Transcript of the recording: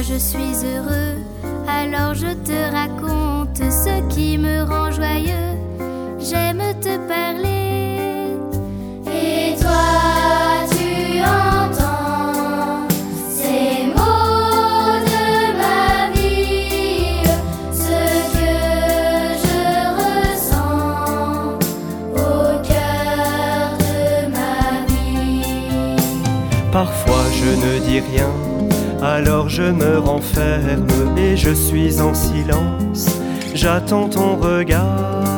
je suis heureux, alors je te raconte ce qui me rend joyeux. J'aime te parler. Et toi, tu entends ces mots de ma vie, ce que je ressens au cœur de ma vie. Parfois je ne dis rien, alors je me renferme et je suis en silence. J'attends ton regard.